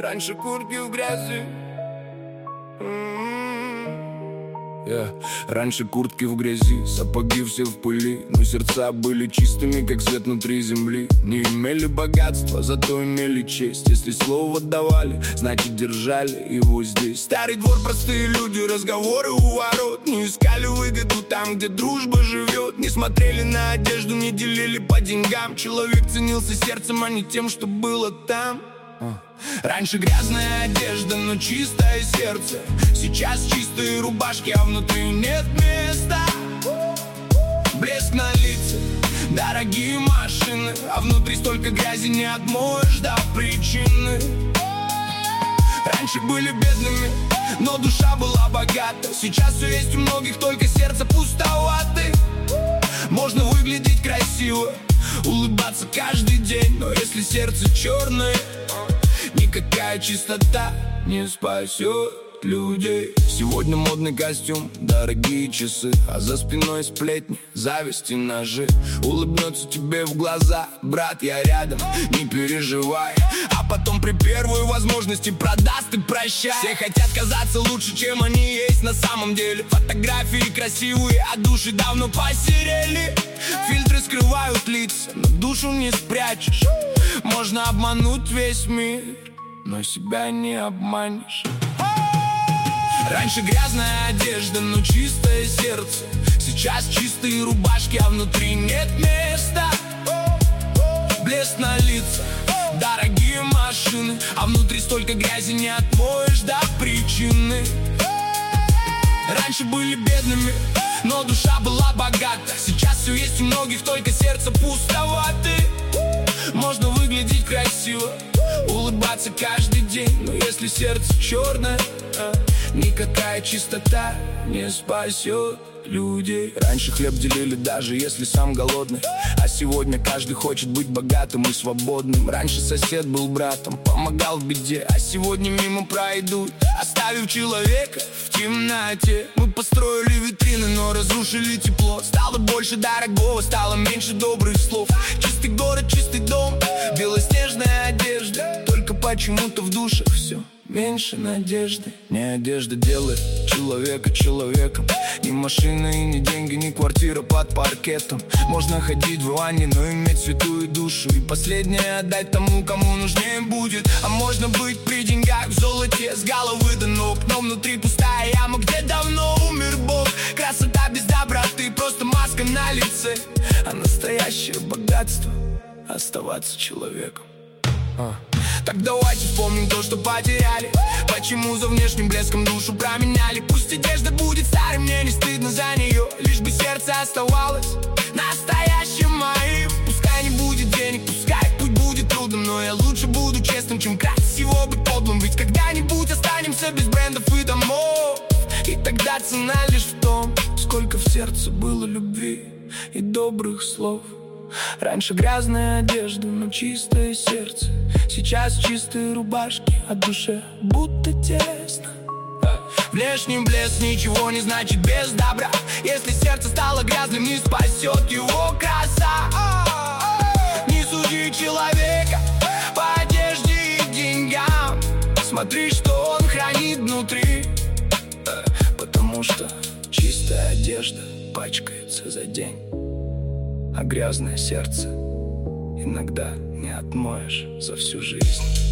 раньше куртки в грязи. Раньше куртки в грязи, сапоги все в пыли, но сердца были чистыми, как свет внутри земли. Не имели богатства, зато имели честь. Если слово давали, значит держали его здесь. Старый двор, простые люди, разговоры у ворот. Не искали выгоду там, где дружба живет. Не смотрели на одежду, не делили по деньгам. Человек ценился сердцем, а не тем, что было там. Раньше грязная одежда, но чистое сердце. Сейчас чистые рубашки, а внутри нет места. Блеск на лице, дорогие машины, а внутри столько грязи не отмоешь до причины. Раньше были бедными, но душа была богата. Сейчас все есть у многих, только сердце пустовато. Можно выглядеть красиво, улыбаться каждый день, но если сердце черное, никакая чистота не спасет людей. Сегодня модный костюм, дорогие часы, а за спиной сплетни, зависть и ножи. Улыбнется тебе в глаза: брат, я рядом, не переживай. А потом при первой возможности продаст и прощай. Все хотят казаться лучше, чем они есть на самом деле. Фотографии красивые, а души давно посерели. Фильтры скрывают лица, но душу не спрячешь. Можно обмануть весь мир, но себя не обманешь. Раньше грязная одежда, но чистое сердце. Сейчас чистые рубашки, а внутри нет места. Блеск на лицах, дорогие машины, а внутри столько грязи не отмоешь до причины. Раньше были бедными, но душа была богата. Сейчас все есть у многих, только сердце пустовато. Можно выглядеть красиво, улыбаться каждый день, но если сердце черное, никакая чистота не спасет людей. Раньше хлеб делили, даже если сам голодный, а сегодня каждый хочет быть богатым и свободным. Раньше сосед был братом, помогал в беде, а сегодня мимо пройдут, оставив человека в темноте. Мы построили витрины, но разрушили тепло. Стало больше дорогого, стало меньше добрых слов. Чистый город, чистый дом, белоснежная одежда, только почему-то в душах все меньше надежды. Не одежда делает человека человеком, ни машина и ни деньги, ни квартира под паркетом. Можно ходить в ванне, но иметь святую душу, и последнее отдать тому, кому нужнее будет. А можно быть при деньгах в золоте, с головы до ног, но внутри пустая яма, где давно умер Бог. Красота без доброты, просто маска на лице, а настоящее богатство — оставаться человеком. Так давайте вспомним то, что потеряли. Почему за внешним блеском душу променяли? Пусть одежда будет старой, мне не стыдно за нее, лишь бы сердце оставалось настоящим моим. Пускай не будет денег, пускай путь будет трудным, но я лучше буду честным, чем красиво быть подлым. Ведь когда-нибудь останемся без брендов и домов, и тогда цена лишь в том, сколько в сердце было любви и добрых слов. Раньше грязная одежда, но чистое сердце. Сейчас чистые рубашки, а душе будто тесно. Внешний блеск ничего не значит без добра. Если сердце стало грязным, не спасет его краса. Не суди человека по одежде и деньгам, смотри, что он хранит внутри. Потому что чистая одежда пачкается за день, а грязное сердце иногда не отмоешь за всю жизнь.